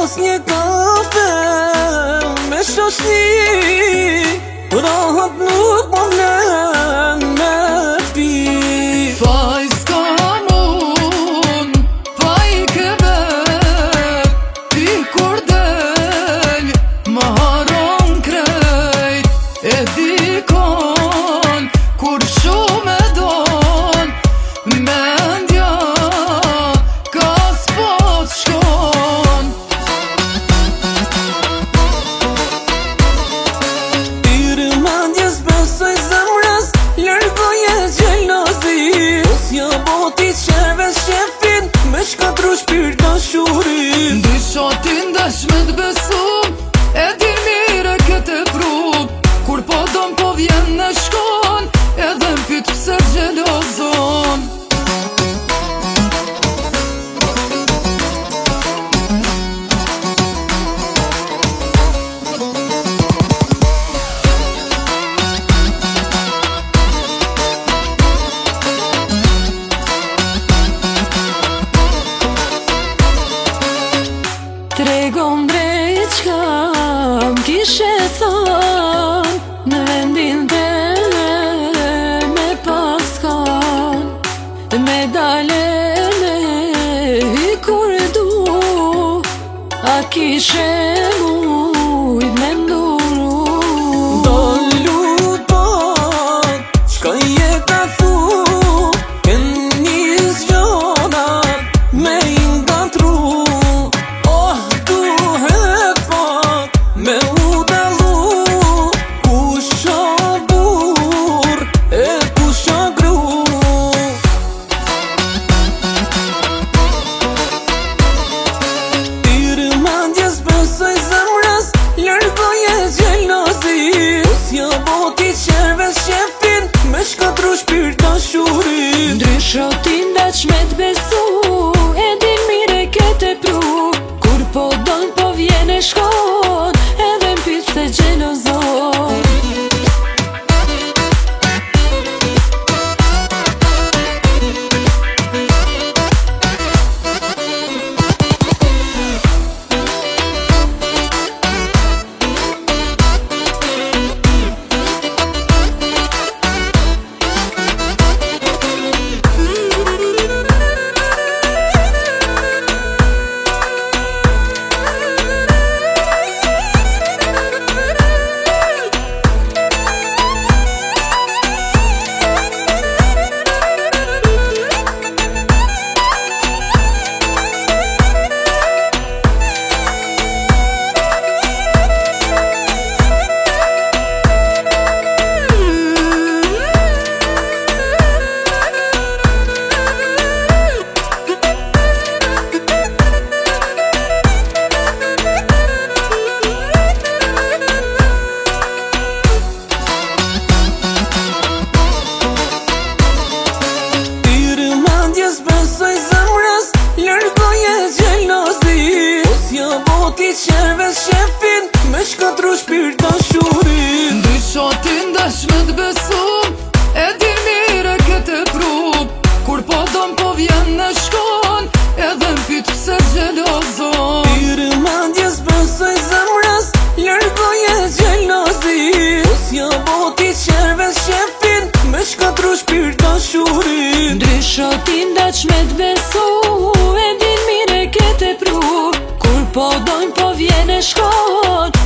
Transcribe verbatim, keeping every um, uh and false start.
pas një kafe me shoshni, rahat nuk po vlen me pi. Faj s'ka mun, faj këvet, ti kur del, ma haron krejt. E dikon, kur shumë e don, mendja ka s'pot shkon. Tirë mandjes besoj zemrës, lërgoje gjelozi. Osja boti qeve shefin, me shkatru shpirt dashurin. Dysha ti ndesh me t'besu, e din mire këtë pru. Kur po dom po vjen në shkon, edhe m'pyt pse gjelozon. Tregon drejt qka m'kishe thon, në vendin dhe me paskan, me dale me hy kur du, a kishe mujt me nduru. Dalu pat, qka je ka thu, e njës gjanat me ingatru. Me u dalu, kusha bur, e kusha gru. Tirë mandjes besoj zemrës, lërgoje gjelozi. Osja boti qeve shefin, me shkatru shpirt dashurin. Ndrysho ti ndeq me t'besu, e din mire kete pru. Kur po don po vjen e shkon, edhe m'pyt se gjelozon. Besoj zemrës, lërgoje gjelozi. Osja boti qeve shefin, me shkatru shpirt dashurin. Dysha ti ndesh me t'besu, e din mire këtë pru. Kur po dom po vjen në shkon, edhe m'pyt pse gjelozon. Tirë mandjes besoj zemrës, lërgoje gjelozi. Osja boti qeve shefin, me shkatru shpirt dashurin. Ndrysho ti ndeq me t'besu, e din mire kete pru. Kur po dojnë po vjen e shkon,